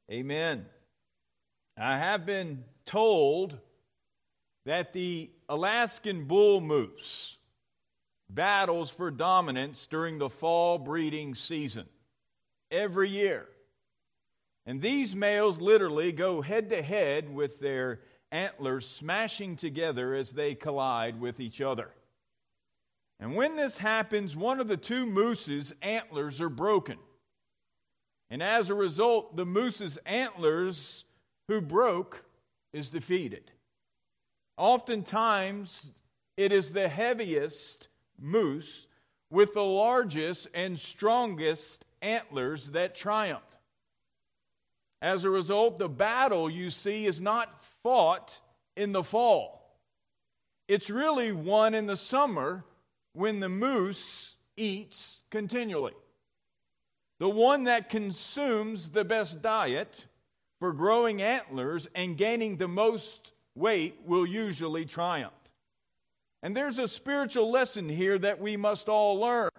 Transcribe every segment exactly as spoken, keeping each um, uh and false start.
Amen. I have been told that the Alaskan bull moose battles for dominance during the fall breeding season every year. And these males literally go head to head with their antlers smashing together as they collide with each other. And when this happens, one of the two mooses' antlers are broken. And as a result, the moose's antlers who broke is defeated. Oftentimes, it is the heaviest moose with the largest and strongest antlers that triumph. As a result, the battle, you see, is not fought in the fall. It's really won in the summer when the moose eats continually. The one that consumes the best diet for growing antlers and gaining the most weight will usually triumph. And there's a spiritual lesson here that we must all learn.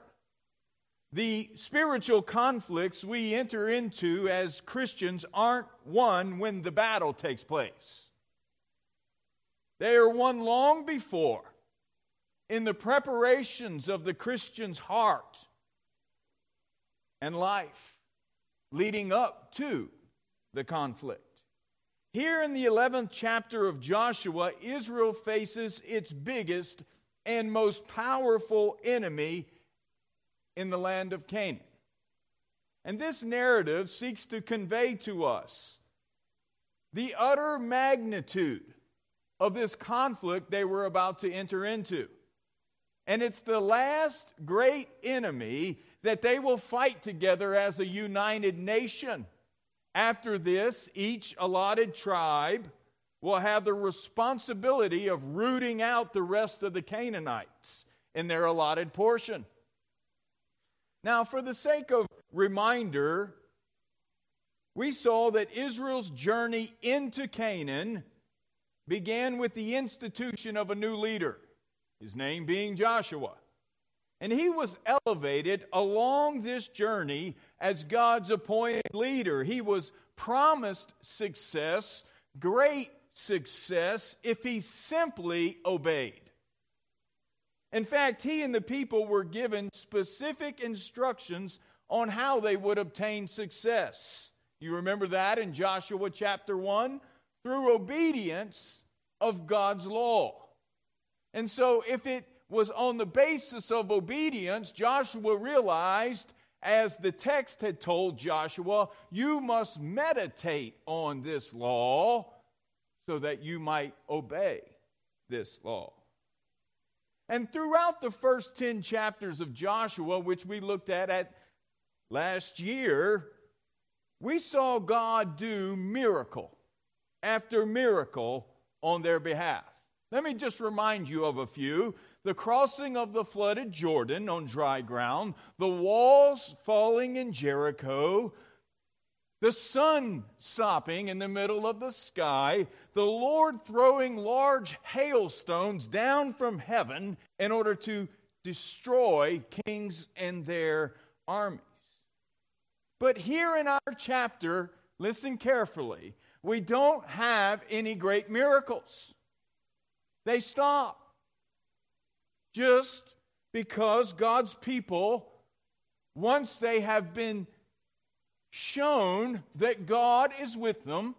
The spiritual conflicts we enter into as Christians aren't won when the battle takes place. They are won long before, in the preparations of the Christian's heart and life leading up to the conflict. Here in the eleventh chapter of Joshua, Israel faces its biggest and most powerful enemy in the land of Canaan. And this narrative seeks to convey to us the utter magnitude of this conflict they were about to enter into. And it's the last great enemy that they will fight together as a united nation. After this, each allotted tribe will have the responsibility of rooting out the rest of the Canaanites in their allotted portion. Now, for the sake of reminder, we saw that Israel's journey into Canaan began with the institution of a new leader, his name being Joshua. And he was elevated along this journey as God's appointed leader. He was promised success, great success, if he simply obeyed. In fact, he and the people were given specific instructions on how they would obtain success. You remember that in Joshua chapter one? Through obedience of God's law. And so if it was on the basis of obedience, Joshua realized, as the text had told Joshua, you must meditate on this law so that you might obey this law. And throughout the first ten chapters of Joshua, which we looked at, at last year, we saw God do miracle after miracle on their behalf. Let me just remind you of a few. The crossing of the flooded Jordan on dry ground, the walls falling in Jericho, the sun stopping in the middle of the sky, the Lord throwing large hailstones down from heaven in order to destroy kings and their armies. But here in our chapter, listen carefully, we don't have any great miracles. They stop. Just because God's people, once they have been shown that God is with them,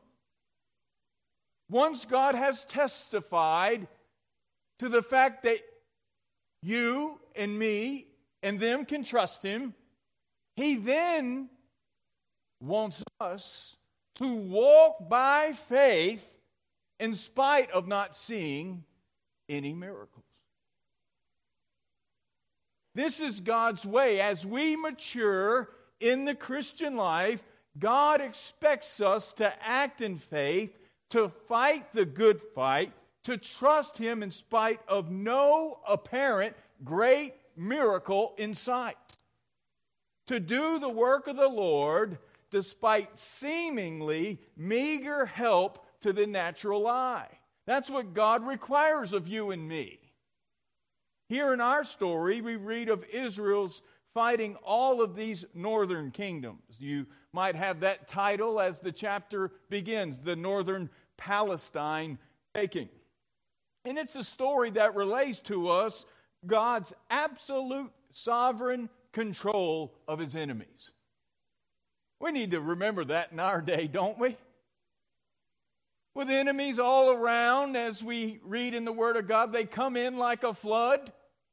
once God has testified to the fact that you and me and them can trust Him, He then wants us to walk by faith in spite of not seeing any miracles. This is God's way. As we mature in the Christian life, God expects us to act in faith, to fight the good fight, to trust Him in spite of no apparent great miracle in sight. To do the work of the Lord despite seemingly meager help to the natural eye. That's what God requires of you and me. Here in our story, we read of Israel's fighting all of these northern kingdoms. You might have that title as the chapter begins, the Northern Palestine taking. And it's a story that relates to us God's absolute sovereign control of his enemies. We need to remember that in our day, don't we? With enemies all around, as we read in the Word of God, they come in like a flood.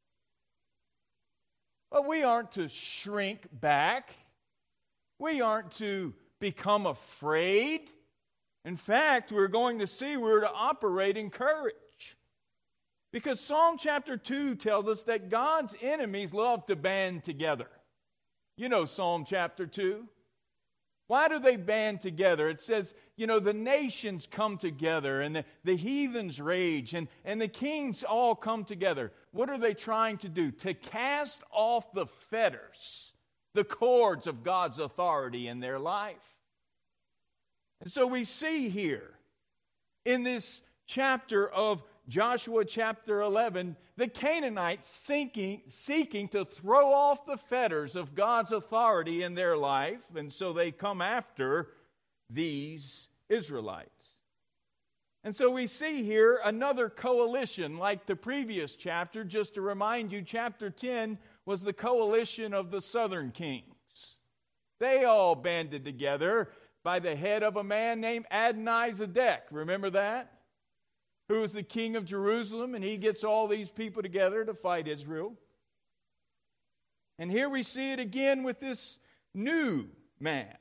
But we aren't to shrink back. We aren't to become afraid. In fact, we're going to see we're to operate in courage. Because Psalm chapter two tells us that God's enemies love to band together. You know Psalm chapter two. Why do they band together? It says, you know, the nations come together and the, the heathens rage and, and the kings all come together. What are they trying to do? To cast off the fetters, the cords of God's authority in their life. And so we see here in this chapter of Joshua chapter eleven, the Canaanites seeking, seeking to throw off the fetters of God's authority in their life, and so they come after these Israelites. And so we see here another coalition like the previous chapter. Just to remind you, chapter ten was the coalition of the southern kings. They all banded together by the head of a man named Adonizedek. Remember that? Who is the king of Jerusalem, and he gets all these people together to fight Israel. And here we see it again with this new man.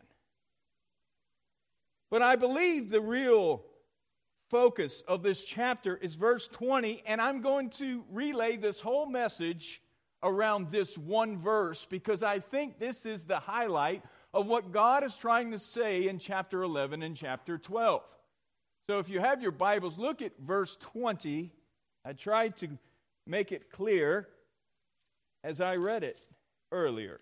But I believe the real focus of this chapter is verse twenty, and I'm going to relay this whole message around this one verse because I think this is the highlight of what God is trying to say in chapter eleven and chapter twelve. So if you have your Bibles, look at verse twenty. I tried to make it clear as I read it earlier.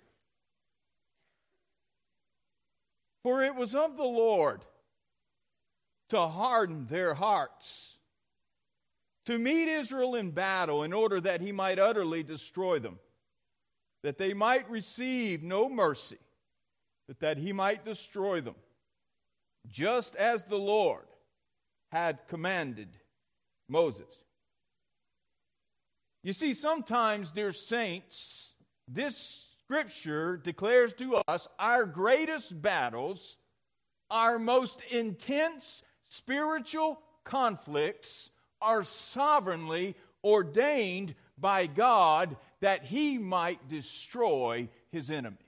For it was of the Lord to harden their hearts, to meet Israel in battle in order that he might utterly destroy them, that they might receive no mercy, but that he might destroy them, just as the Lord had commanded Moses. You see, sometimes, dear saints, this scripture declares to us our greatest battles, our most intense spiritual conflicts are sovereignly ordained by God that he might destroy his enemies.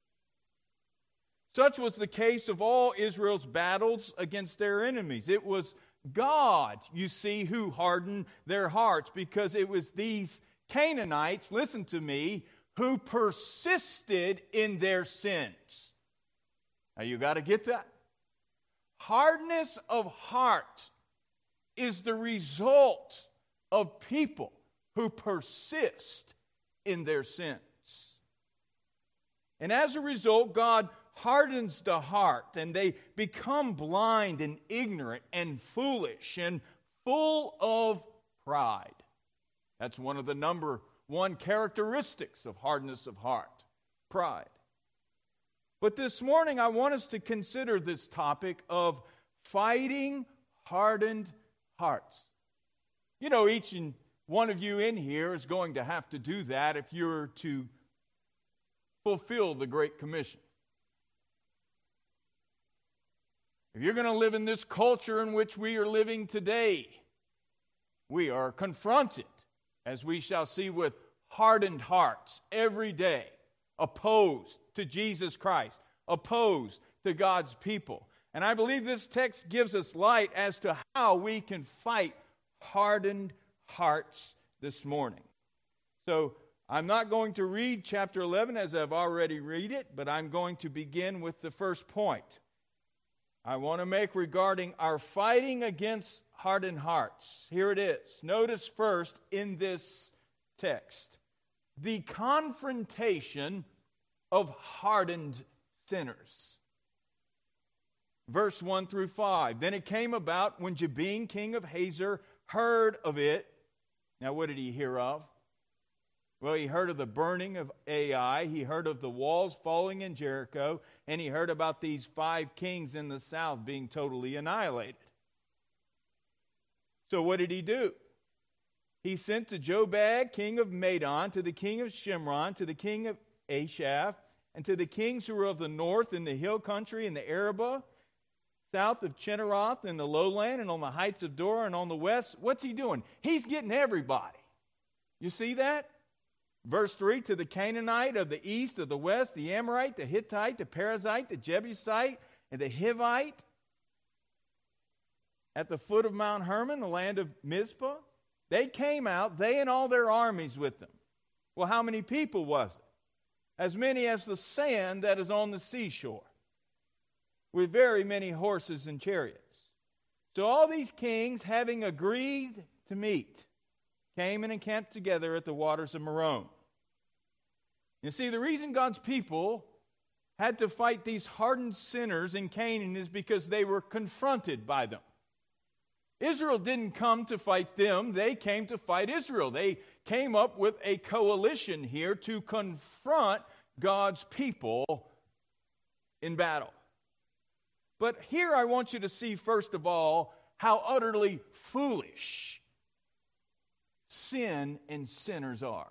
Such was the case of all Israel's battles against their enemies. It was God, you see, who hardened their hearts because it was these Canaanites, listen to me, who persisted in their sins. Now you got to get that. Hardness of heart is the result of people who persist in their sins. And as a result, God hardens the heart, and they become blind and ignorant and foolish and full of pride. That's one of the number one characteristics of hardness of heart, pride. But this morning I want us to consider this topic of fighting hardened hearts. You know, each and one of you in here is going to have to do that if you're to fulfill the Great Commission. If you're going to live in this culture in which we are living today, we are confronted, as we shall see, with hardened hearts every day, opposed to Jesus Christ, opposed to God's people. And I believe this text gives us light as to how we can fight hardened hearts this morning. So I'm not going to read chapter eleven as I've already read it, but I'm going to begin with the first point I want to make regarding our fighting against hardened hearts. Here it is. Notice first in this text, the confrontation of hardened sinners. Verse one through five. Then it came about when Jabin, king of Hazor, heard of it. Now what did he hear of? Well, he heard of the burning of Ai, he heard of the walls falling in Jericho, and he heard about these five kings in the south being totally annihilated. So what did he do? He sent to Jobab, king of Madon, to the king of Shimron, to the king of Ashaph, and to the kings who were of the north in the hill country, in the Arabah, south of Chinneroth, in the lowland, and on the heights of Dor, and on the west. What's he doing? He's getting everybody. You see that? Verse three, to the Canaanite of the east, of the west, the Amorite, the Hittite, the Perizzite, the Jebusite, and the Hivite, at the foot of Mount Hermon, the land of Mizpah. They came out, they and all their armies with them. Well, how many people was it? As many as the sand that is on the seashore, with very many horses and chariots. So all these kings, having agreed to meet, came and encamped together at the waters of Merom. You see, the reason God's people had to fight these hardened sinners in Canaan is because they were confronted by them. Israel didn't come to fight them, they came to fight Israel. They came up with a coalition here to confront God's people in battle. But here I want you to see, first of all, how utterly foolish sin and sinners are.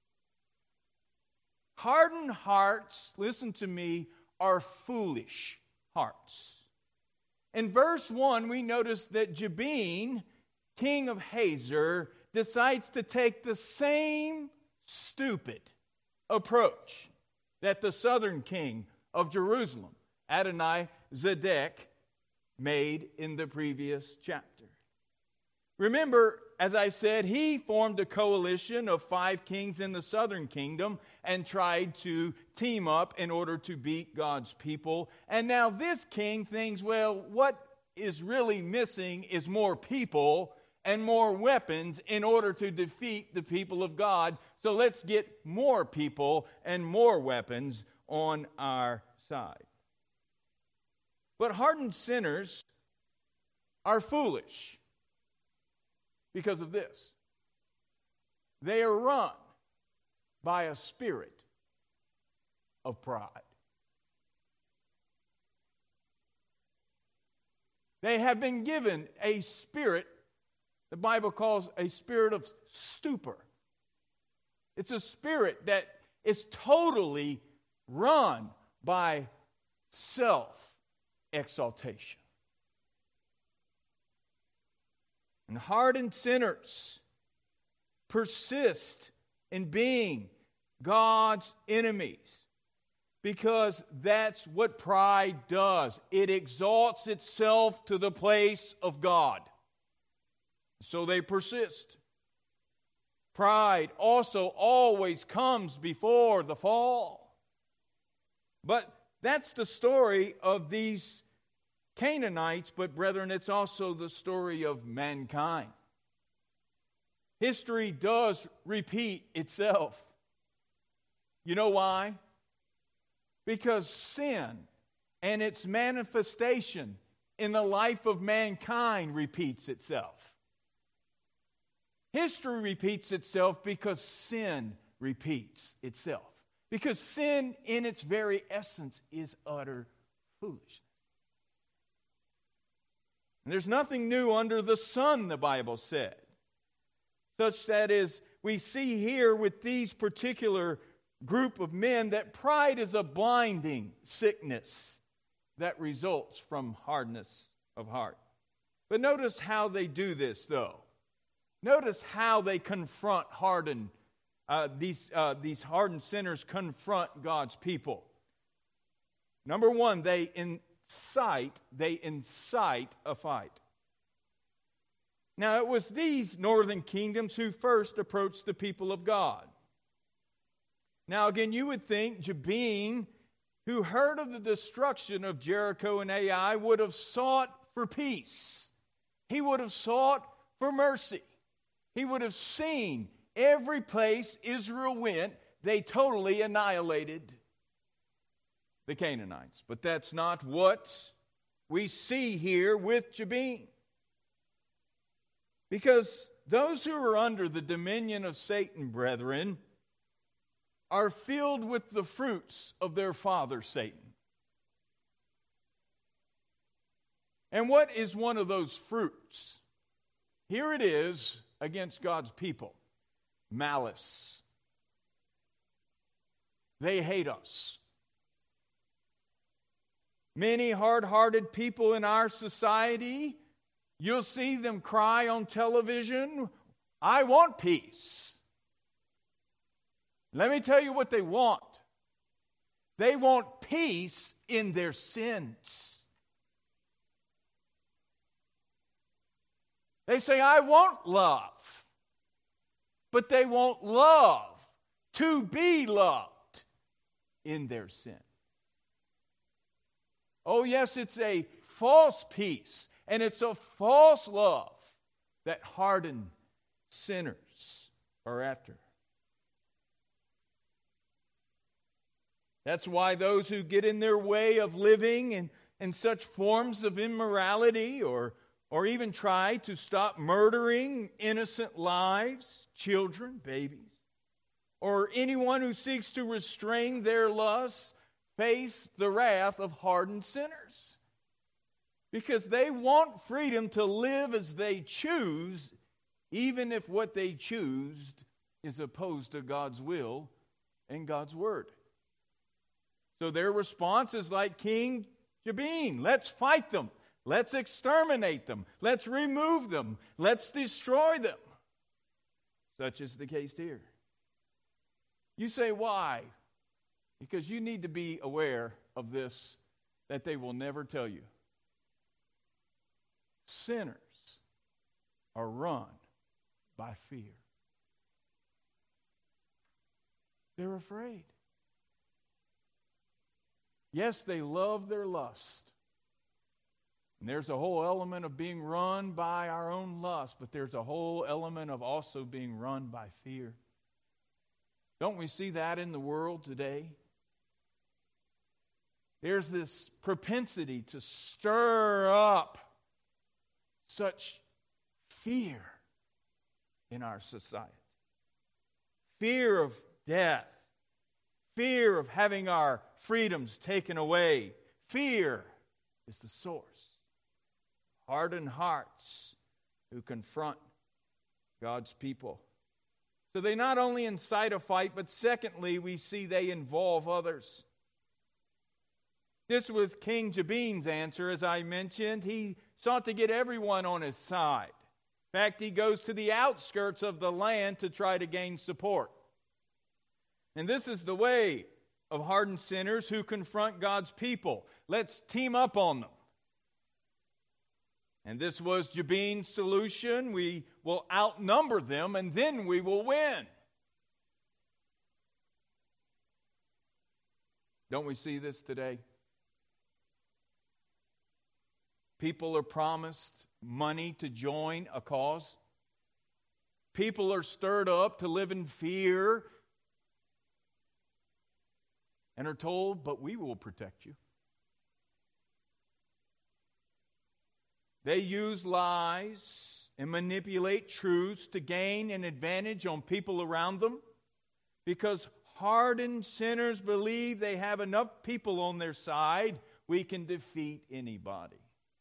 Hardened hearts, listen to me, are foolish hearts. In verse one, we notice that Jabin, king of Hazor, decides to take the same stupid approach that the southern king of Jerusalem, Adoni-Zedek, made in the previous chapter. Remember, as I said, he formed a coalition of five kings in the southern kingdom and tried to team up in order to beat God's people. And now this king thinks, well, what is really missing is more people and more weapons in order to defeat the people of God. So let's get more people and more weapons on our side. But hardened sinners are foolish because of this. They are run by a spirit of pride. They have been given a spirit the Bible calls a spirit of stupor. It's a spirit that is totally run by self-exaltation. And hardened sinners persist in being God's enemies because that's what pride does. It exalts itself to the place of God. So they persist. Pride also always comes before the fall. But that's the story of these Canaanites, but brethren, it's also the story of mankind. History does repeat itself. You know why? Because sin and its manifestation in the life of mankind repeats itself. History repeats itself because sin repeats itself. Because sin in its very essence is utter foolishness. And there's nothing new under the sun, the Bible said. Such that is, we see here with these particular group of men that pride is a blinding sickness that results from hardness of heart. But notice how they do this, though. Notice how they confront hardened, uh, these, uh, these hardened sinners confront God's people. Number one, they incite, they incite a fight. Now, it was these northern kingdoms who first approached the people of God. Now, again, you would think Jabin, who heard of the destruction of Jericho and Ai, would have sought for peace. He would have sought for mercy. He would have seen every place Israel went, they totally annihilated the Canaanites. But that's not what we see here with Jabin. Because those who are under the dominion of Satan, brethren, are filled with the fruits of their father, Satan. And what is one of those fruits? Here it is against God's people. Malice. They hate us. Many hard-hearted people in our society, you'll see them cry on television, "I want peace." Let me tell you what they want. They want peace in their sins. They say, "I want love," but they want love to be loved in their sin. Oh, yes, it's a false peace, and it's a false love that hardened sinners are after. That's why those who get in their way of living in, in such forms of immorality or, or even try to stop murdering innocent lives, children, babies, or anyone who seeks to restrain their lusts, face the wrath of hardened sinners. Because they want freedom to live as they choose, even if what they choose is opposed to God's will and God's word. So their response is like King Jabin. Let's fight them. Let's exterminate them. Let's remove them. Let's destroy them. Such is the case here. You say, why? Because you need to be aware of this, that they will never tell you. Sinners are run by fear. They're afraid. Yes, they love their lust. And there's a whole element of being run by our own lust, but there's a whole element of also being run by fear. Don't we see that in the world today? There's this propensity to stir up such fear in our society. Fear of death. Fear of having our freedoms taken away. Fear is the source. Hardened hearts who confront God's people. So they not only incite a fight, but secondly, we see they involve others. This was King Jabin's answer, as I mentioned. He sought to get everyone on his side. In fact, he goes to the outskirts of the land to try to gain support. And this is the way of hardened sinners who confront God's people. Let's team up on them. And this was Jabin's solution. We will outnumber them, and then we will win. Don't we see this today? People are promised money to join a cause. People are stirred up to live in fear and are told, but we will protect you. They use lies and manipulate truths to gain an advantage on people around them because hardened sinners believe they have enough people on their side, we can defeat anybody.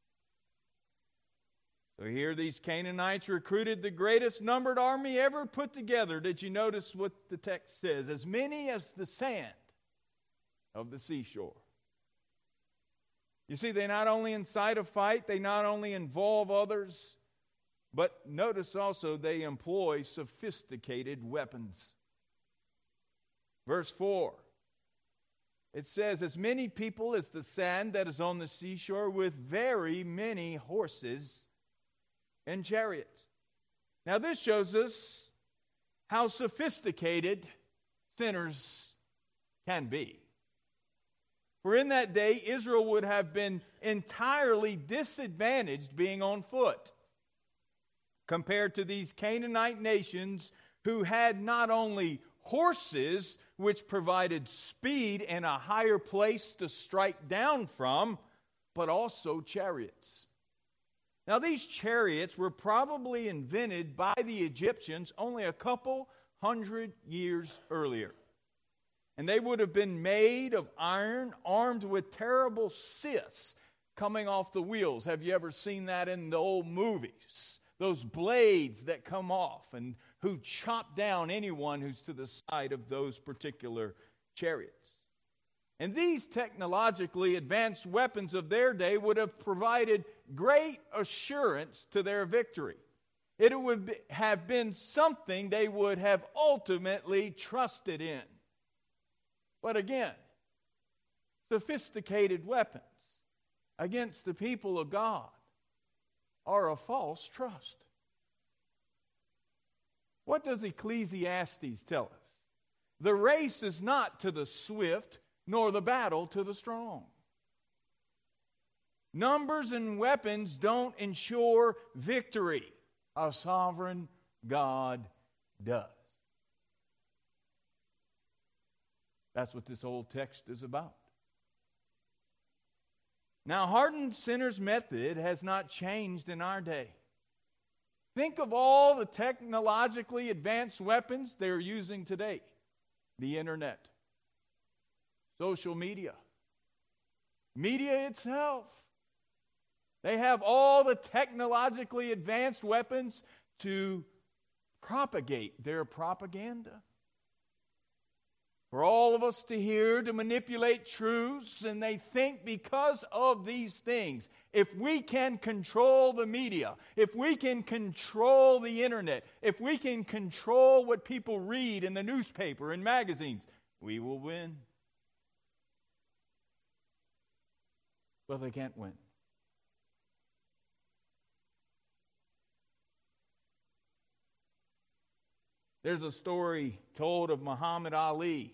So here these Canaanites recruited the greatest numbered army ever put together. Did you notice what the text says? As many as the sand of the seashore. You see, they not only incite a fight, they not only involve others, but notice also they employ sophisticated weapons. Verse four, it says, as many people as the sand that is on the seashore, with very many horses and chariots. Now this shows us how sophisticated sinners can be. For in that day, Israel would have been entirely disadvantaged being on foot compared to these Canaanite nations who had not only horses, which provided speed and a higher place to strike down from, but also chariots. Now, these chariots were probably invented by the Egyptians only a couple hundred years earlier. And they would have been made of iron, armed with terrible scythes coming off the wheels. Have you ever seen that in the old movies? Those blades that come off and who chop down anyone who's to the side of those particular chariots. And these technologically advanced weapons of their day would have provided great assurance to their victory. It would have been something they would have ultimately trusted in. But again, sophisticated weapons against the people of God are a false trust. What does Ecclesiastes tell us? The race is not to the swift, nor the battle to the strong. Numbers and weapons don't ensure victory. A sovereign God does. That's what this old text is about. Now, hardened sinners' method has not changed in our day. Think of all the technologically advanced weapons they're using today. The internet, social media, media itself. They have all the technologically advanced weapons to propagate their propaganda. For all of us to hear, to manipulate truths, and they think because of these things, if we can control the media, if we can control the internet, if we can control what people read in the newspaper and magazines, we will win. But they can't win. There's a story told of Muhammad Ali,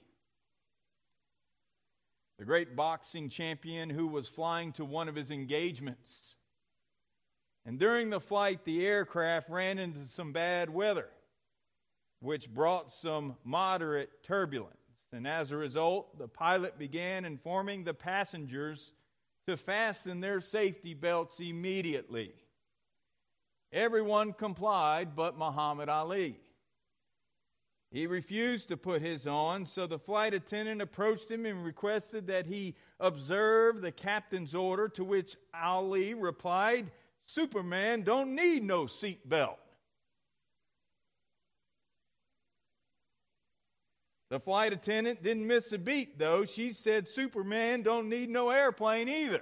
the great boxing champion who was flying to one of his engagements. And during the flight, the aircraft ran into some bad weather, which brought some moderate turbulence. And as a result, the pilot began informing the passengers to fasten their safety belts immediately. Everyone complied but Muhammad Ali. He refused to put his on, so the flight attendant approached him and requested that he observe the captain's order, to which Ali replied, "Superman don't need no seat belt." The flight attendant didn't miss a beat, though. She said, "Superman don't need no airplane either."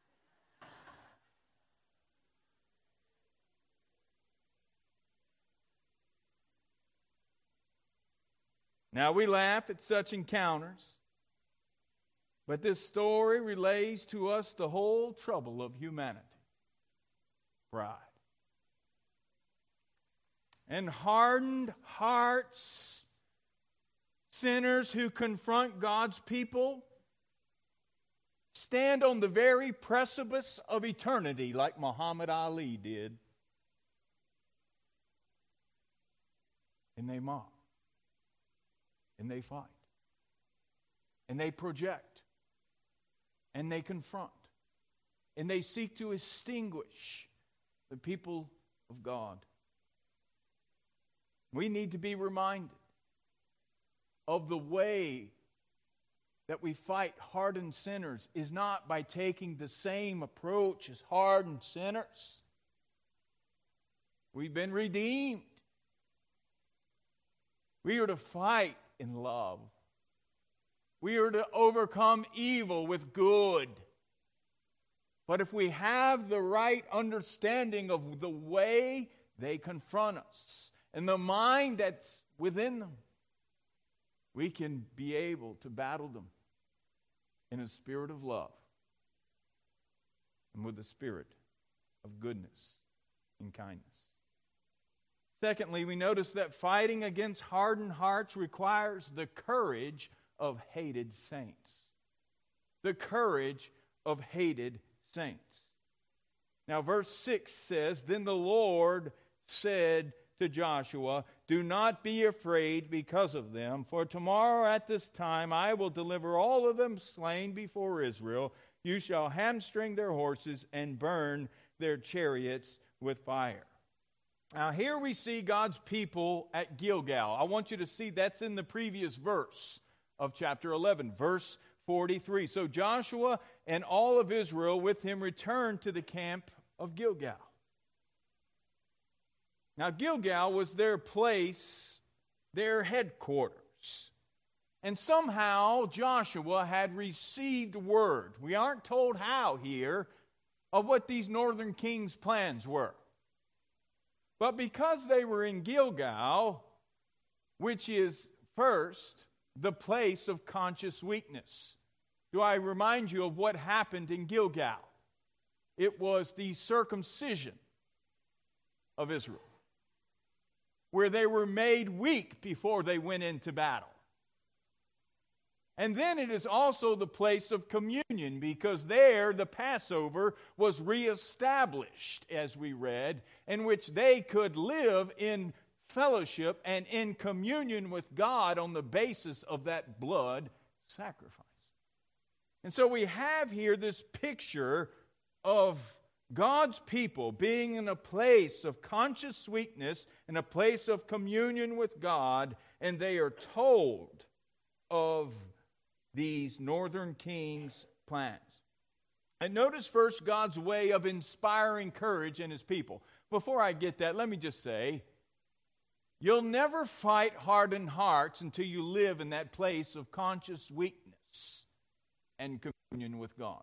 Now, we laugh at such encounters, but this story relays to us the whole trouble of humanity. Pride. And hardened hearts, sinners who confront God's people, stand on the very precipice of eternity like Muhammad Ali did. And they mock. And they fight. And they project. And they confront. And they seek to extinguish the people of God. We need to be reminded of the way that we fight hardened sinners is not by taking the same approach as hardened sinners. We've been redeemed. We are to fight in love. We are to overcome evil with good. But if we have the right understanding of the way they confront us and the mind that's within them, we can be able to battle them in a spirit of love and with a spirit of goodness and kindness. Secondly, we notice that fighting against hardened hearts requires the courage of hated saints. The courage of hated saints. Now, verse six says, "Then the Lord said to Joshua, 'Do not be afraid because of them, for tomorrow at this time I will deliver all of them slain before Israel. You shall hamstring their horses and burn their chariots with fire.'" Now here we see God's people at Gilgal. I want you to see that's in the previous verse of chapter eleven, verse forty-three. So Joshua and all of Israel with him returned to the camp of Gilgal. Now Gilgal was their place, their headquarters. And somehow Joshua had received word, we aren't told how here, of what these northern kings' plans were. But because they were in Gilgal, which is first the place of conscious weakness. Do I remind you of what happened in Gilgal? It was the circumcision of Israel, where they were made weak before they went into battle. And then it is also the place of communion, because there the Passover was reestablished, as we read, in which they could live in fellowship and in communion with God on the basis of that blood sacrifice. And so we have here this picture of God's people being in a place of conscious weakness, in a place of communion with God, and they are told of these northern kings' plans. And notice first God's way of inspiring courage in His people. Before I get that, let me just say, you'll never fight hardened hearts until you live in that place of conscious weakness and communion with God.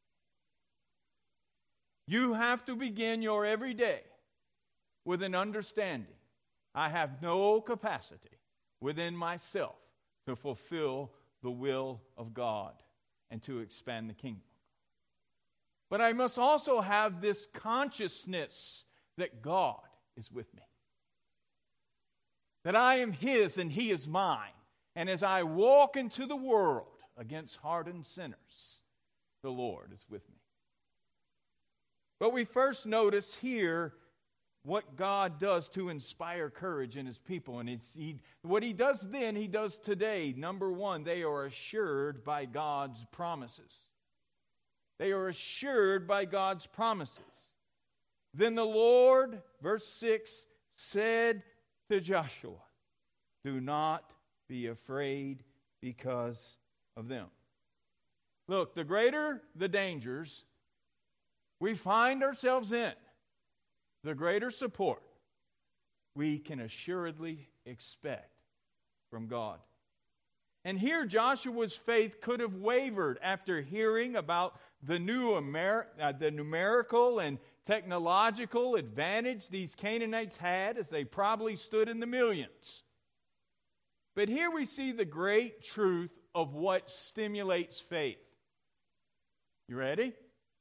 You have to begin your every day with an understanding. I have no capacity within myself to fulfill the will of God and to expand the kingdom. But I must also have this consciousness that God is with me. That I am His and He is mine. And as I walk into the world against hardened sinners, the Lord is with me. But we first notice here what God does to inspire courage in His people. And it's, he, what He does then, He does today. Number one, they are assured by God's promises. They are assured by God's promises. Then the Lord, verse six, said to Joshua, do not be afraid because of them. Look, the greater the dangers we find ourselves in, the greater support we can assuredly expect from God. And here Joshua's faith could have wavered after hearing about the new Amer- uh, the numerical and technological advantage these Canaanites had, as they probably stood in the millions. But here we see the great truth of what stimulates faith. You ready?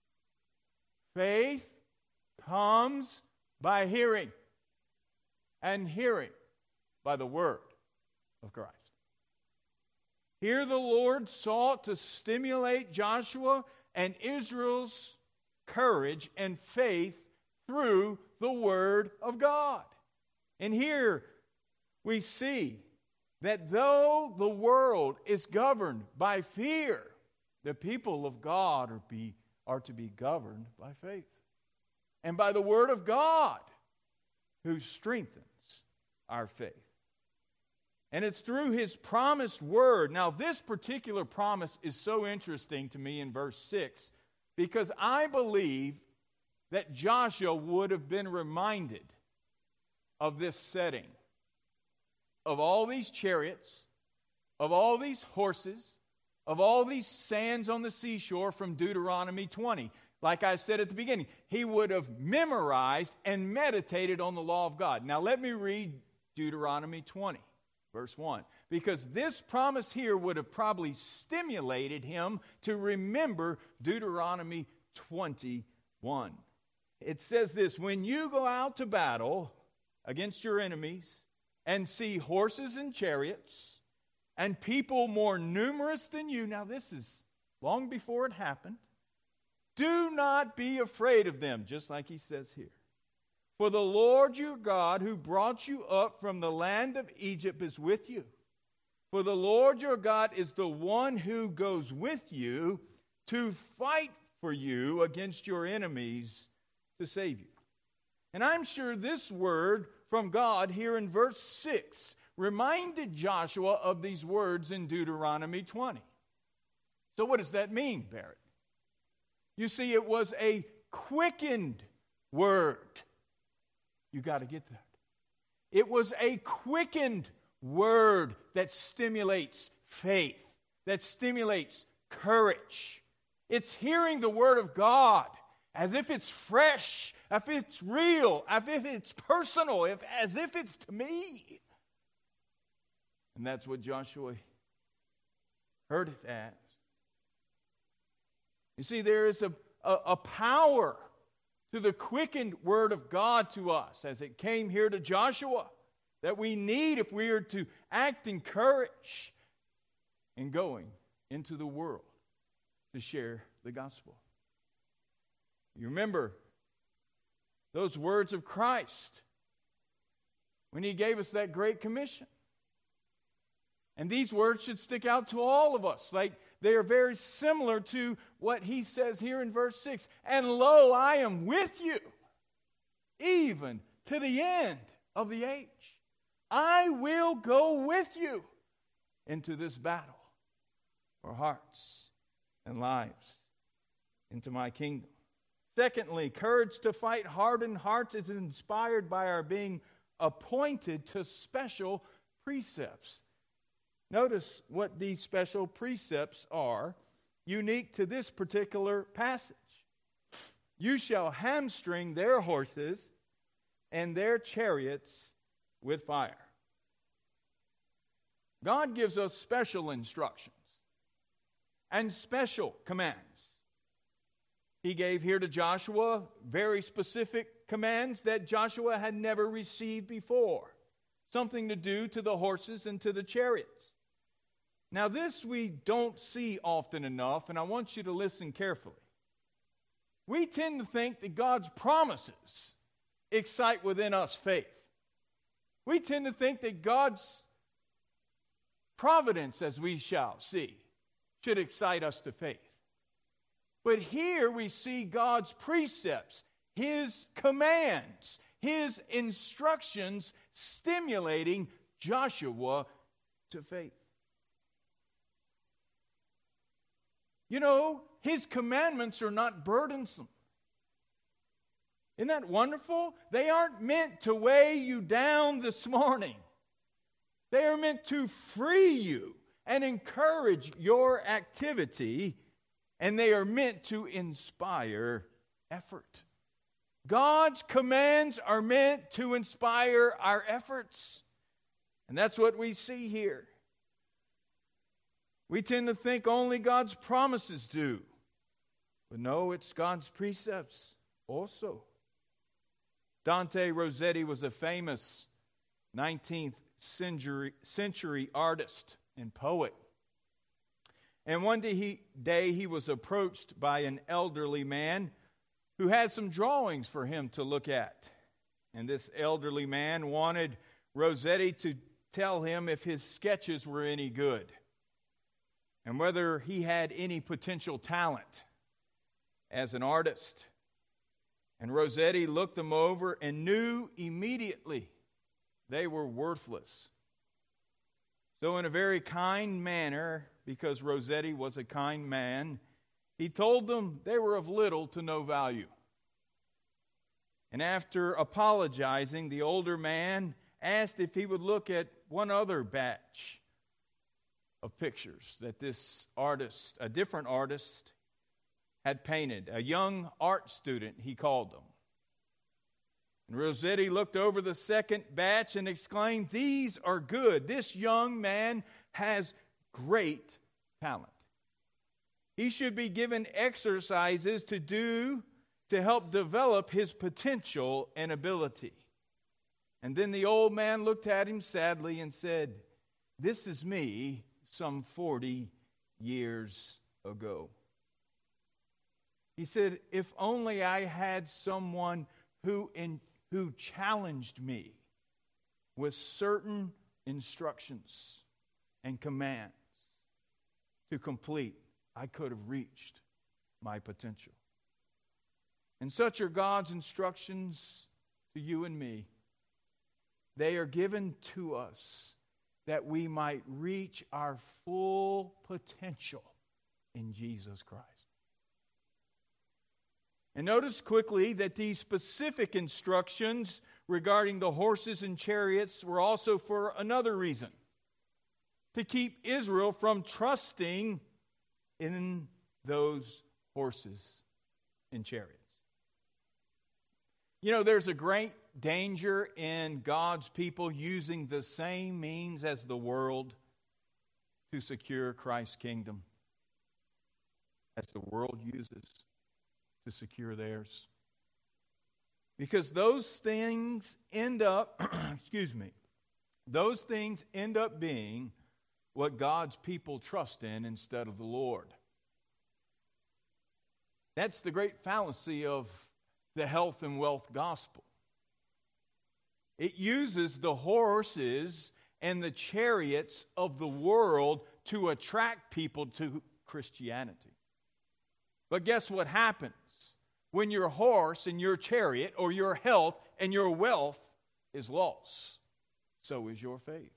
Faith comes by hearing, and hearing by the word of Christ. Here the Lord sought to stimulate Joshua and Israel's courage and faith through the word of God. And here we see that though the world is governed by fear, the people of God are, be, are to be governed by faith and by the word of God, who strengthens our faith. And it's through His promised word. Now, this particular promise is so interesting to me in verse six, because I believe that Joshua would have been reminded of this setting, of all these chariots, of all these horses, of all these sands on the seashore from Deuteronomy twenty. Like I said at the beginning, he would have memorized and meditated on the law of God. Now let me read Deuteronomy twenty, verse one. Because this promise here would have probably stimulated him to remember Deuteronomy twenty-one. It says this: when you go out to battle against your enemies and see horses and chariots and people more numerous than you. Now this is long before it happened. Do not be afraid of them, just like he says here. For the Lord your God, who brought you up from the land of Egypt, is with you. For the Lord your God is the one who goes with you to fight for you against your enemies to save you. And I'm sure this word from God here in verse six reminded Joshua of these words in Deuteronomy twenty. So what does that mean, Barrett? You see, it was a quickened word. You got to get that. It was a quickened word that stimulates faith, that stimulates courage. It's hearing the word of God as if it's fresh, as if it's real, as if it's personal, if, as if it's to me. And that's what Joshua heard it as. You see, there is a, a, a power to the quickened word of God to us as it came here to Joshua that we need if we are to act in courage in going into the world to share the gospel. You remember those words of Christ when He gave us that great commission. And these words should stick out to all of us. Like they are very similar to what He says here in verse six. And lo, I am with you, even to the end of the age. I will go with you into this battle for hearts and lives, into my kingdom. Secondly, courage to fight hardened hearts is inspired by our being appointed to special precepts. Notice what these special precepts are, unique to this particular passage. You shall hamstring their horses and their chariots with fire. God gives us special instructions and special commands. He gave here to Joshua very specific commands that Joshua had never received before. Something to do to the horses and to the chariots. Now this we don't see often enough, and I want you to listen carefully. We tend to think that God's promises excite within us faith. We tend to think that God's providence, as we shall see, should excite us to faith. But here we see God's precepts, His commands, His instructions stimulating Joshua to faith. You know, His commandments are not burdensome. Isn't that wonderful? They aren't meant to weigh you down this morning. They are meant to free you and encourage your activity, and they are meant to inspire effort. God's commands are meant to inspire our efforts. And that's what we see here. We tend to think only God's promises do. But no, it's God's precepts also. Dante Rossetti was a famous nineteenth century, century artist and poet. And one day he, day he was approached by an elderly man who had some drawings for him to look at. And this elderly man wanted Rossetti to tell him if his sketches were any good and whether he had any potential talent as an artist. And Rossetti looked them over and knew immediately they were worthless. So in a very kind manner, because Rossetti was a kind man, he told them they were of little to no value. And after apologizing, the older man asked if he would look at one other batch of pictures that this artist, a different artist, had painted. A young art student, he called them. And Rossetti looked over the second batch and exclaimed, "These are good. This young man has great talent. He should be given exercises to do to help develop his potential and ability." And then the old man looked at him sadly and said, "This is me some forty years ago." He said, "If only I had someone who in, who challenged me with certain instructions and commands to complete, I could have reached my potential." And such are God's instructions to you and me. They are given to us that we might reach our full potential in Jesus Christ. And notice quickly that these specific instructions regarding the horses and chariots were also for another reason: to keep Israel from trusting in those horses and chariots. You know, there's a great danger in God's people using the same means as the world to secure Christ's kingdom as the world uses to secure theirs. Because those things end up, excuse me, those things end up being what God's people trust in instead of the Lord. That's the great fallacy of the health and wealth gospel. It uses the horses and the chariots of the world to attract people to Christianity. But guess what happens when your horse and your chariot, or your health and your wealth, is lost? So is your faith.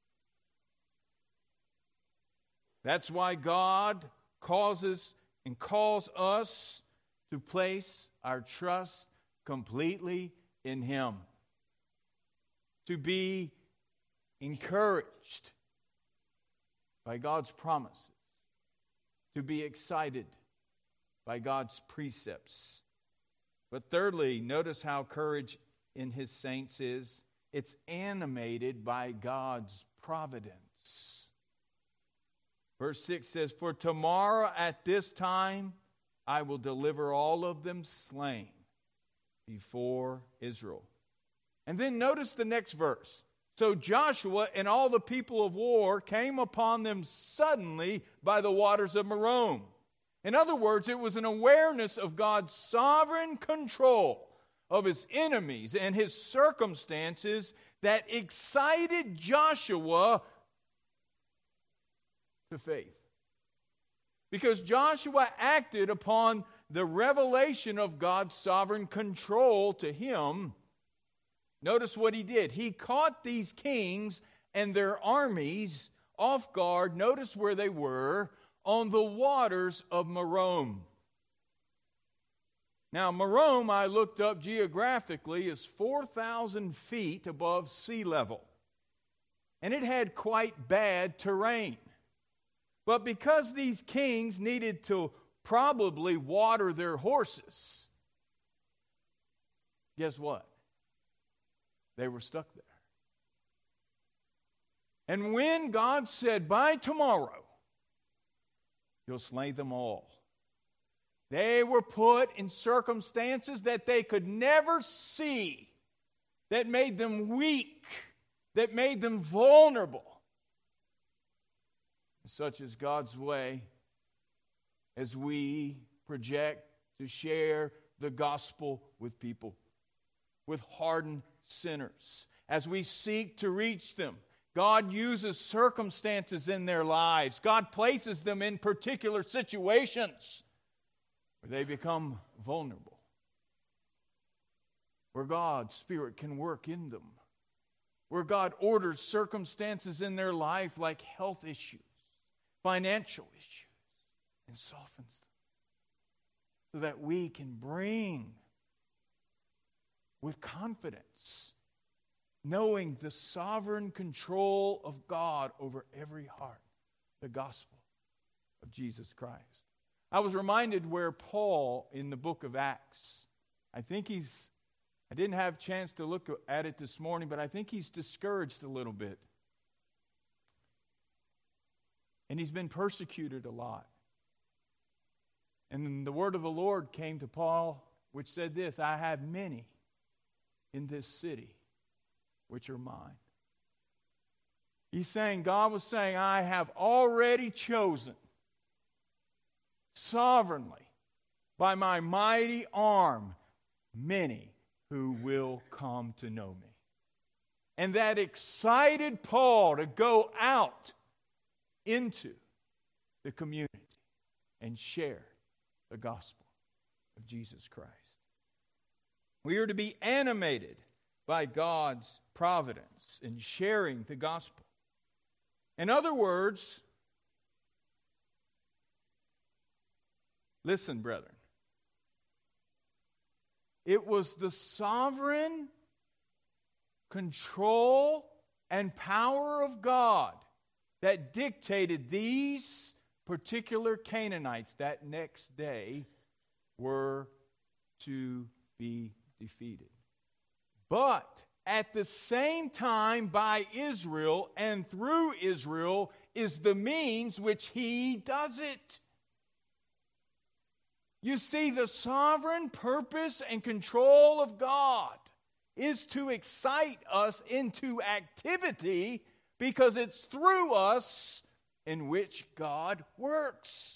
That's why God causes and calls us to place our trust completely in Him. To be encouraged by God's promises. To be excited by God's precepts. But thirdly, notice how courage in His saints is. It's animated by God's providence. Verse six says, "For tomorrow at this time I will deliver all of them slain before Israel." And then notice the next verse. "So Joshua and all the people of war came upon them suddenly by the waters of Merom." In other words, it was an awareness of God's sovereign control of His enemies and His circumstances that excited Joshua to faith. Because Joshua acted upon the revelation of God's sovereign control to him. Notice what he did. He caught these kings and their armies off guard. Notice where they were: on the waters of Merom. Now, Merom, I looked up geographically, is four thousand feet above sea level. And it had quite bad terrain. But because these kings needed to probably water their horses, guess what? They were stuck there. And when God said, "By tomorrow, you'll slay them all," they were put in circumstances that they could never see, that made them weak, that made them vulnerable. Such is God's way as we project to share the gospel with people, with hardened sinners. As we seek to reach them, God uses circumstances in their lives. God places them in particular situations where they become vulnerable, where God's Spirit can work in them, where God orders circumstances in their life like health issues, financial issues, and softens them so that we can bring with confidence, knowing the sovereign control of God over every heart, the gospel of Jesus Christ. I was reminded where Paul, in the book of Acts, I think he's, I didn't have a chance to look at it this morning, but I think he's discouraged a little bit. And he's been persecuted a lot. And the word of the Lord came to Paul, which said this: "I have many in this city which are mine." He's saying, God was saying, I have already chosen sovereignly by my mighty arm many who will come to know me. And that excited Paul to go out into the community and share the gospel of Jesus Christ. We are to be animated by God's providence in sharing the gospel. In other words, listen, brethren. It was the sovereign control and power of God that dictated these particular Canaanites that next day were to be defeated. But at the same time, by Israel and through Israel is the means which He does it. You see, the sovereign purpose and control of God is to excite us into activity because it's through us in which God works.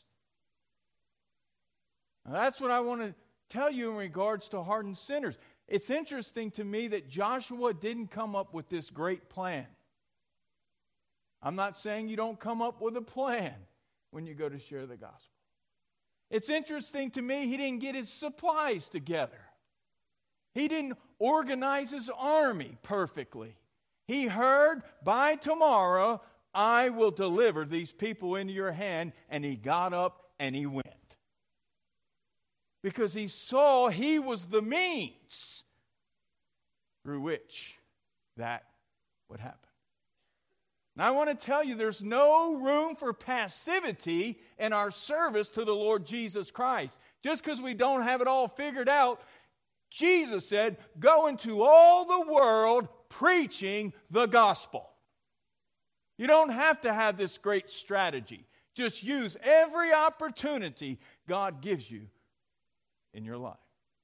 Now, that's what I want to tell you in regards to hardened sinners. It's interesting to me that Joshua didn't come up with this great plan. I'm not saying you don't come up with a plan when you go to share the gospel. It's interesting to me he didn't get his supplies together. He didn't organize his army perfectly. He heard, by tomorrow, I will deliver these people into your hand. And he got up and he went. Because he saw he was the means through which that would happen. Now I want to tell you there's no room for passivity in our service to the Lord Jesus Christ. Just because we don't have it all figured out, Jesus said, go into all the world preaching the gospel. You don't have to have this great strategy. Just use every opportunity God gives you in your life.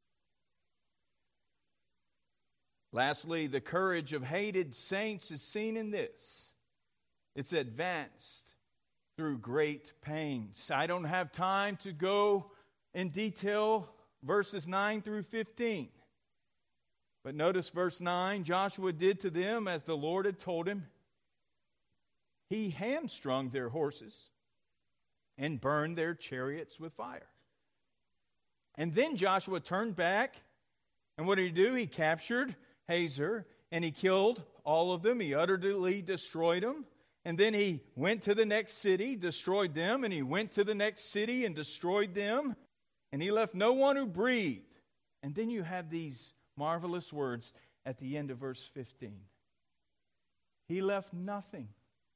Lastly, the courage of hated saints is seen in this. It's advanced through great pains. I don't have time to go in detail verses nine through fifteen. But notice verse nine, Joshua did to them as the Lord had told him. He hamstrung their horses and burned their chariots with fire. And then Joshua turned back, and what did he do? He captured Hazor, and he killed all of them. He utterly destroyed them. And then he went to the next city, destroyed them, and he went to the next city and destroyed them. And he left no one who breathed. And then you have these marvelous words at the end of verse fifteen. He left nothing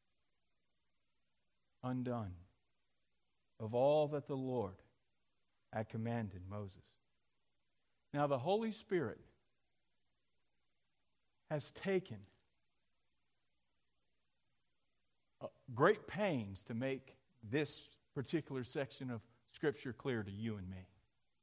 undone of all that the Lord had commanded Moses. Now the Holy Spirit has taken great pains to make this particular section of Scripture clear to you and me.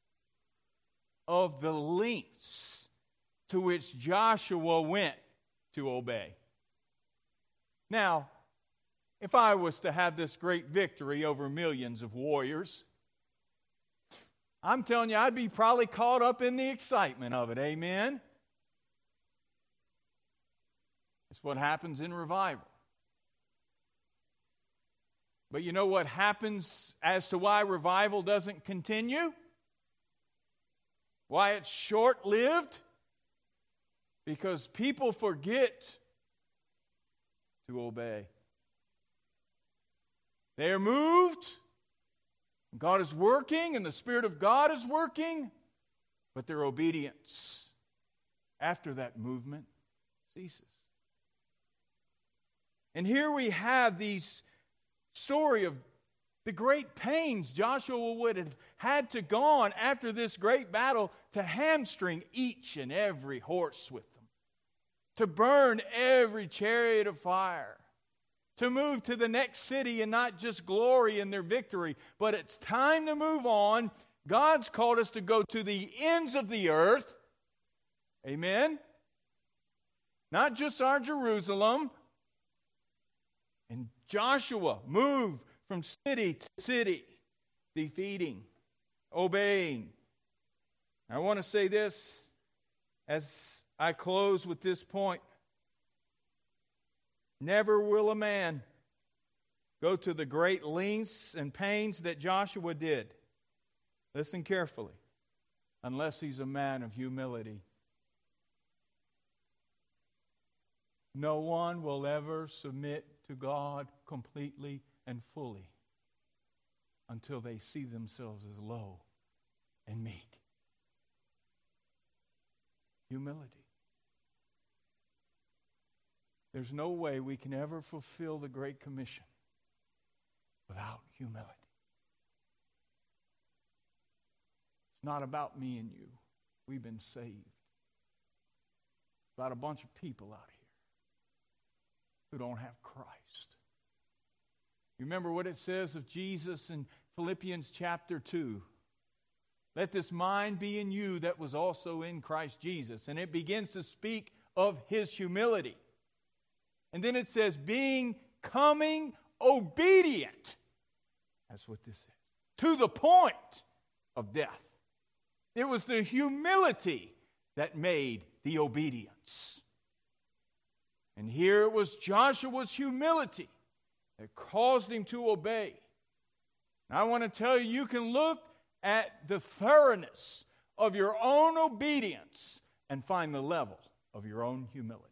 Of the lengths to which Joshua went to obey. Now, if I was to have this great victory over millions of warriors, I'm telling you, I'd be probably caught up in the excitement of it. Amen? It's what happens in revival. But you know what happens as to why revival doesn't continue? Why it's short-lived? Because people forget to obey. They are moved. God is working and the Spirit of God is working. But their obedience after that movement ceases. And here we have these story of the great pains Joshua would have had to go on after this great battle to hamstring each and every horse with them, to burn every chariot of fire, to move to the next city and not just glory in their victory, but it's time to move on. God's called us to go to the ends of the earth. Amen? Not just our Jerusalem. And Joshua moved from city to city, defeating, obeying. I want to say this as I close with this point. Never will a man go to the great lengths and pains that Joshua did. Listen carefully. Unless he's a man of humility. No one will ever submit to God completely and fully until they see themselves as low and meek. Humility. There's no way we can ever fulfill the Great Commission without humility. It's not about me and you. We've been saved. It's about a bunch of people out here who don't have Christ. You remember what it says of Jesus in Philippians chapter two? Let this mind be in you that was also in Christ Jesus. And it begins to speak of His humility. And then it says, being, coming, obedient. That's what this is. To the point of death. It was the humility that made the obedience. And here it was Joshua's humility that caused him to obey. And I want to tell you, you can look at the thoroughness of your own obedience and find the level of your own humility.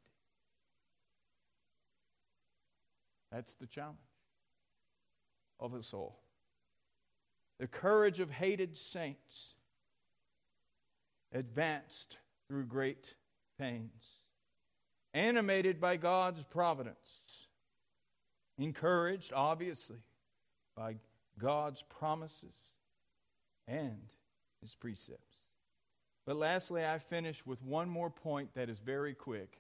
That's the challenge of us all. The courage of hated saints advanced through great pains, animated by God's providence, encouraged, obviously, by God's promises and His precepts. But lastly, I finish with one more point that is very quick,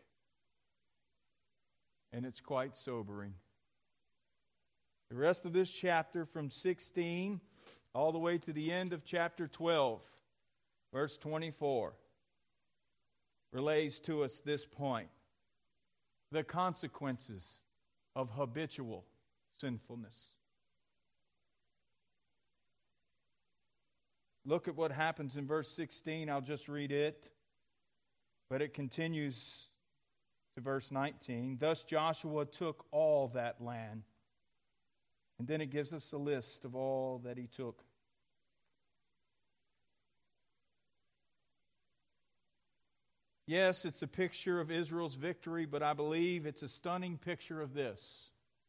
and it's quite sobering. The rest of this chapter, from sixteen all the way to the end of chapter twelve, verse twenty-four, relays to us this point: the consequences of habitual sinfulness. Look at what happens in verse sixteen. I'll just read it. But it continues to verse nineteen. Thus Joshua took all that land. And then it gives us a list of all that he took. Yes, it's a picture of Israel's victory, but I believe it's a stunning picture of this.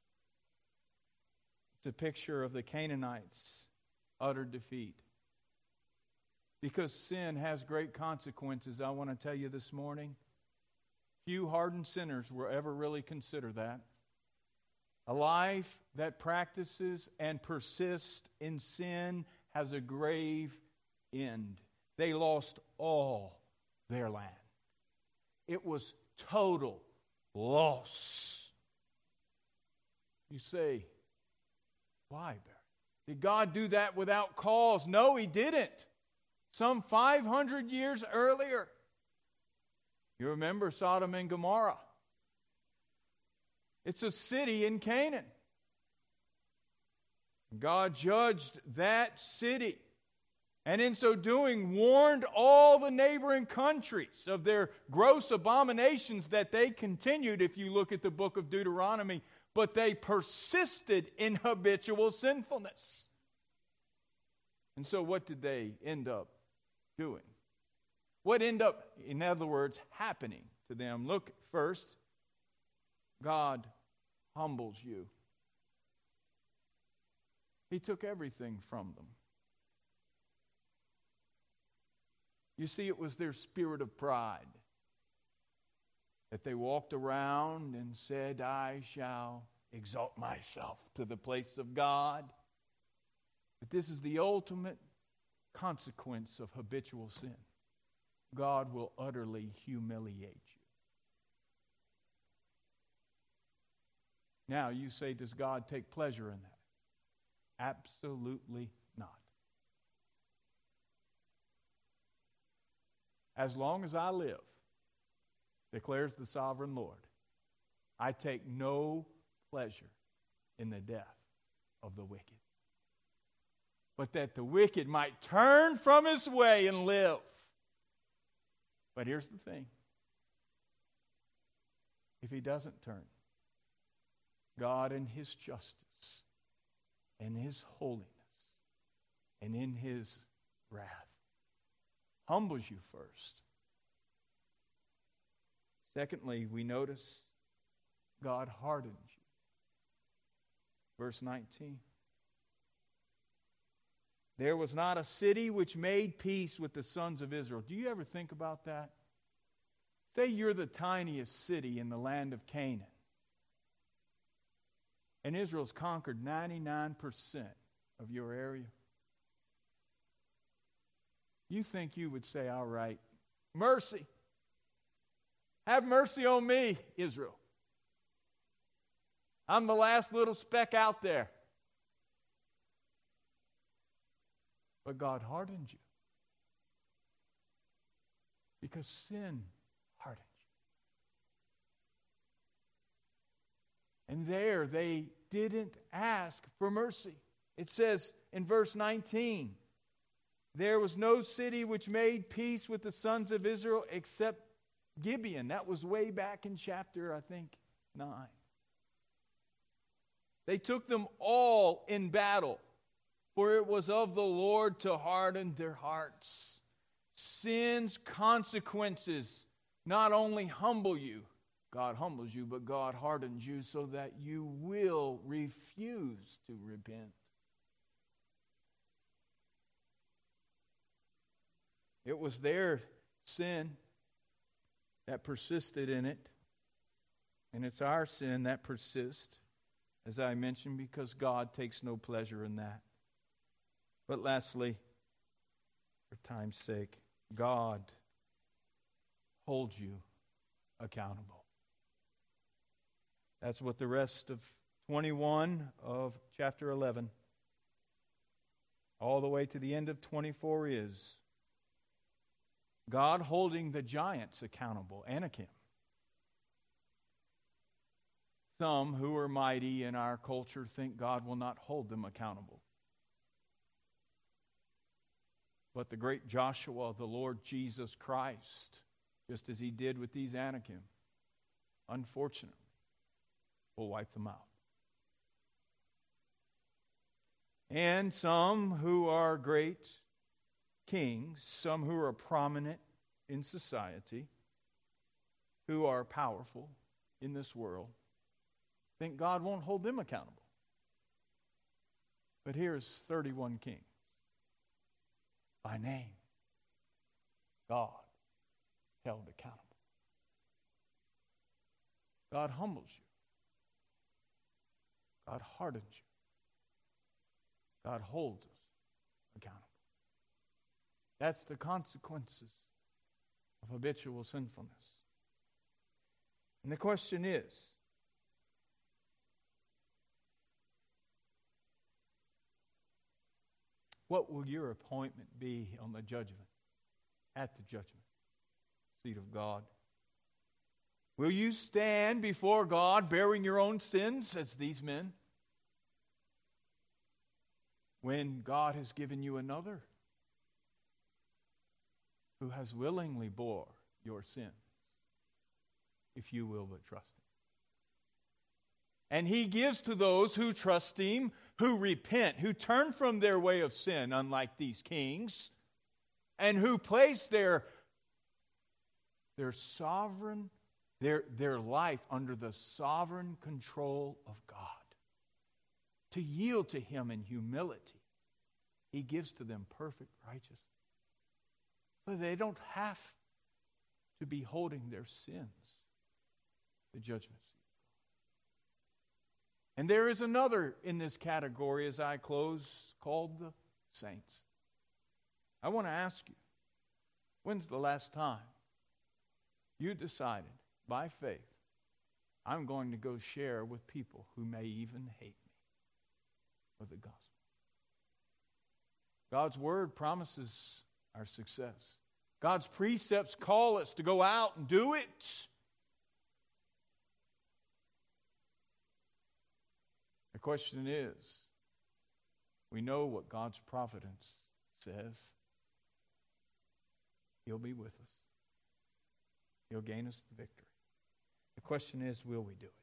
It's a picture of the Canaanites' utter defeat. Because sin has great consequences, I want to tell you this morning, few hardened sinners will ever really consider that. A life that practices and persists in sin has a grave end. They lost all their land. It was total loss. You say, why, Barry? Did God do that without cause? No, He didn't. Some five hundred years earlier, you remember Sodom and Gomorrah. It's a city in Canaan. God judged that city, and in so doing warned all the neighboring countries of their gross abominations that they continued, if you look at the book of Deuteronomy, but they persisted in habitual sinfulness. And so what did they end up doing? What ended up, in other words, happening to them? Look first, God humbles you. He took everything from them. You see, it was their spirit of pride that they walked around and said, I shall exalt myself to the place of God. But this is the ultimate consequence of habitual sin. God will utterly humiliate you. Now, you say, does God take pleasure in that? Absolutely not. As long as I live, declares the sovereign Lord, I take no pleasure in the death of the wicked. But that the wicked might turn from his way and live. But here's the thing. If he doesn't turn, God in His justice and His holiness and in His wrath humbles you first. Secondly, we notice God hardened you. Verse nineteen. There was not a city which made peace with the sons of Israel. Do you ever think about that? Say you're the tiniest city in the land of Canaan. And Israel's conquered ninety-nine percent of your area. You think you would say, all right, mercy. Have mercy on me, Israel. I'm the last little speck out there. But God hardened you. Because sin hardened you. And there they didn't ask for mercy. It says in verse nineteen, there was no city which made peace with the sons of Israel except Gibeon. That was way back in chapter, I think, nine. They took them all in battle, for it was of the Lord to harden their hearts. Sin's consequences not only humble you, God humbles you, but God hardens you so that you will refuse to repent. It was their sin that persisted in it, and it's our sin that persists, as I mentioned, because God takes no pleasure in that. But lastly, for time's sake, God holds you accountable. That's what the rest of twenty-one of chapter eleven, all the way to the end of twenty-four is. God holding the giants accountable, Anakim. Some who are mighty in our culture think God will not hold them accountable. But the great Joshua, the Lord Jesus Christ, just as he did with these Anakim, unfortunately, will wipe them out. And some who are great kings, some who are prominent in society, who are powerful in this world, think God won't hold them accountable. But here's thirty-one kings. By name, God held accountable. God humbles you. God hardens you. God holds us accountable. That's the consequences of habitual sinfulness. And the question is, what will your appointment be on the judgment, at the judgment seat of God? Will you stand before God bearing your own sins as these men? When God has given you another who has willingly bore your sin, if you will but trust Him. And He gives to those who trust Him, who repent, who turn from their way of sin, unlike these kings, and who place their, their sovereign, their, their life under the sovereign control of God. To yield to Him in humility, He gives to them perfect righteousness. So they don't have to be holding their sins, the judgment seat. And there is another in this category as I close called the saints. I want to ask you, when's the last time you decided by faith, I'm going to go share with people who may even hate me with the gospel? God's word promises our success. God's precepts call us to go out and do it. The question is, we know what God's providence says. He'll be with us. He'll gain us the victory. The question is, will we do it?